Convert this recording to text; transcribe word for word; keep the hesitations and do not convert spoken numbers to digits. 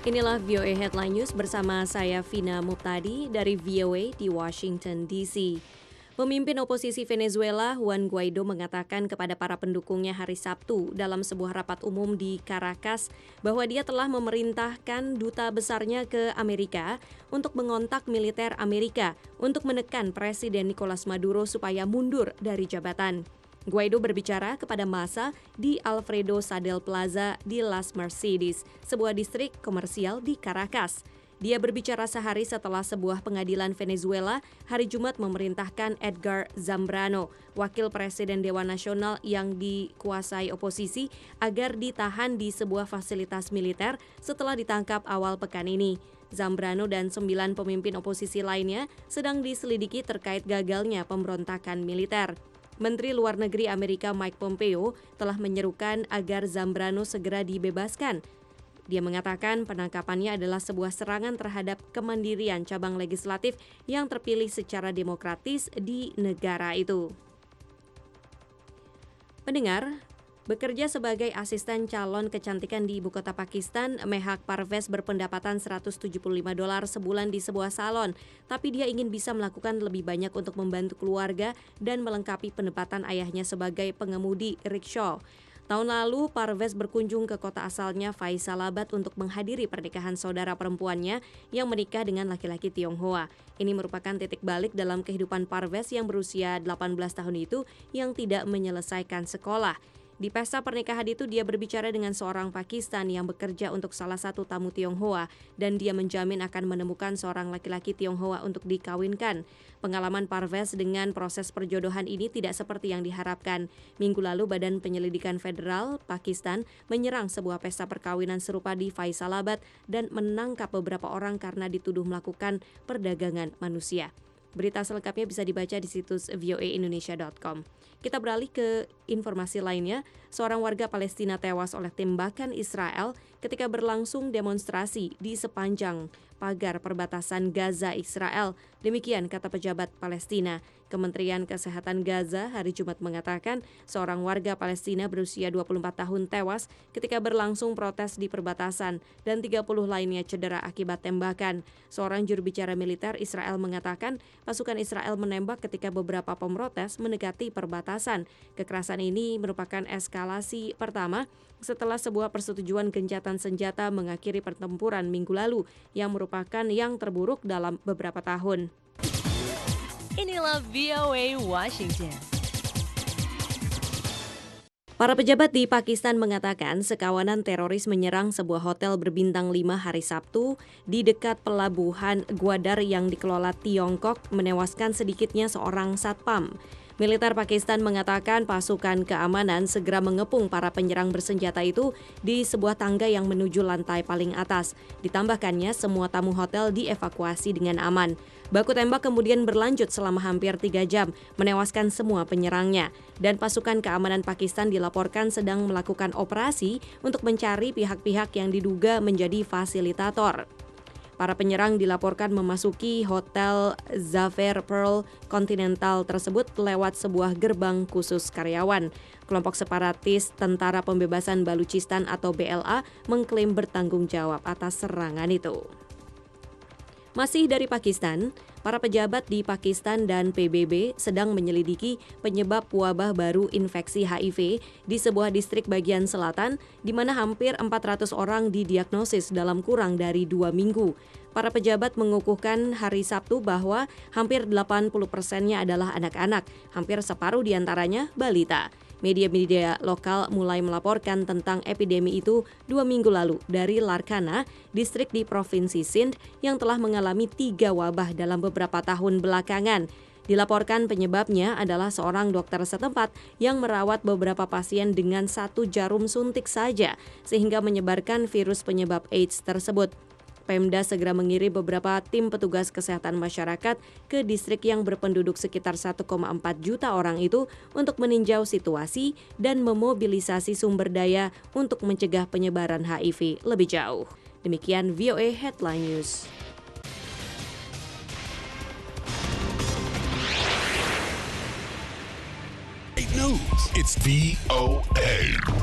Inilah V O A Headline News bersama saya Vina Muptadi dari V O A di Washington D C. Pemimpin oposisi Venezuela Juan Guaido mengatakan kepada para pendukungnya hari Sabtu dalam sebuah rapat umum di Caracas bahwa dia telah memerintahkan duta besarnya ke Amerika untuk mengontak militer Amerika untuk menekan Presiden Nicolas Maduro supaya mundur dari jabatan. Guaido berbicara kepada massa di Alfredo Sadel Plaza di Las Mercedes, sebuah distrik komersial di Caracas. Dia berbicara sehari setelah sebuah pengadilan Venezuela hari Jumat memerintahkan Edgar Zambrano, wakil presiden Dewan Nasional yang dikuasai oposisi, agar ditahan di sebuah fasilitas militer setelah ditangkap awal pekan ini. Zambrano dan sembilan pemimpin oposisi lainnya sedang diselidiki terkait gagalnya pemberontakan militer. Menteri Luar Negeri Amerika Mike Pompeo telah menyerukan agar Zambrano segera dibebaskan. Dia mengatakan penangkapannya adalah sebuah serangan terhadap kemandirian cabang legislatif yang terpilih secara demokratis di negara itu. Pendengar, bekerja sebagai asisten calon kecantikan di ibu kota Pakistan, Mehak Parvez berpendapatan seratus tujuh puluh lima dolar sebulan di sebuah salon, tapi dia ingin bisa melakukan lebih banyak untuk membantu keluarga dan melengkapi pendapatan ayahnya sebagai pengemudi rickshaw. Tahun lalu, Parvez berkunjung ke kota asalnya Faisalabad untuk menghadiri pernikahan saudara perempuannya yang menikah dengan laki-laki Tionghoa. Ini merupakan titik balik dalam kehidupan Parvez yang berusia delapan belas tahun itu yang tidak menyelesaikan sekolah. Di pesta pernikahan itu dia berbicara dengan seorang Pakistan yang bekerja untuk salah satu tamu Tionghoa dan dia menjamin akan menemukan seorang laki-laki Tionghoa untuk dikawinkan. Pengalaman Parvez dengan proses perjodohan ini tidak seperti yang diharapkan. Minggu lalu Badan Penyelidikan Federal Pakistan menyerang sebuah pesta perkawinan serupa di Faisalabad dan menangkap beberapa orang karena dituduh melakukan perdagangan manusia. Berita selengkapnya bisa dibaca di situs v o a indonesia dot com. Kita beralih ke informasi lainnya. Seorang warga Palestina tewas oleh tembakan Israel ketika berlangsung demonstrasi di sepanjang pagar perbatasan Gaza Israel. Demikian kata pejabat Palestina. Kementerian Kesehatan Gaza hari Jumat mengatakan seorang warga Palestina berusia dua puluh empat tahun tewas ketika berlangsung protes di perbatasan dan tiga puluh lainnya cedera akibat tembakan. Seorang juru bicara militer Israel mengatakan pasukan Israel menembak ketika beberapa pemrotes mendekati perbatasan. Kekerasan ini merupakan eskalasi pertama setelah sebuah persetujuan gencatan senjata mengakhiri pertempuran minggu lalu yang merupakan yang terburuk dalam beberapa tahun. Inilah V O A Washington. Para pejabat di Pakistan mengatakan sekawanan teroris menyerang sebuah hotel berbintang lima hari Sabtu di dekat pelabuhan Gwadar yang dikelola Tiongkok, menewaskan sedikitnya seorang satpam. Militer Pakistan mengatakan pasukan keamanan segera mengepung para penyerang bersenjata itu di sebuah tangga yang menuju lantai paling atas. Ditambahkannya, semua tamu hotel dievakuasi dengan aman. Baku tembak kemudian berlanjut selama hampir tiga jam, menewaskan semua penyerangnya. Dan pasukan keamanan Pakistan dilaporkan sedang melakukan operasi untuk mencari pihak-pihak yang diduga menjadi fasilitator. Para penyerang dilaporkan memasuki Hotel Zafer Pearl Continental tersebut lewat sebuah gerbang khusus karyawan. Kelompok separatis Tentara Pembebasan Baluchistan atau B L A mengklaim bertanggung jawab atas serangan itu. Masih dari Pakistan, para pejabat di Pakistan dan P B B sedang menyelidiki penyebab wabah baru infeksi H I V di sebuah distrik bagian selatan, di mana hampir empat ratus orang didiagnosis dalam kurang dari dua minggu. Para pejabat mengukuhkan hari Sabtu bahwa hampir delapan puluh persennya adalah anak-anak, hampir separuh diantaranya balita. Media-media lokal mulai melaporkan tentang epidemi itu dua minggu lalu dari Larkana, distrik di Provinsi Sindh yang telah mengalami tiga wabah dalam beberapa tahun belakangan. Dilaporkan penyebabnya adalah seorang dokter setempat yang merawat beberapa pasien dengan satu jarum suntik saja, sehingga menyebarkan virus penyebab AIDS tersebut. Pemda segera mengirim beberapa tim petugas kesehatan masyarakat ke distrik yang berpenduduk sekitar satu koma empat juta orang itu untuk meninjau situasi dan memobilisasi sumber daya untuk mencegah penyebaran H I V lebih jauh. Demikian V O A Headline News. News. It's V O A.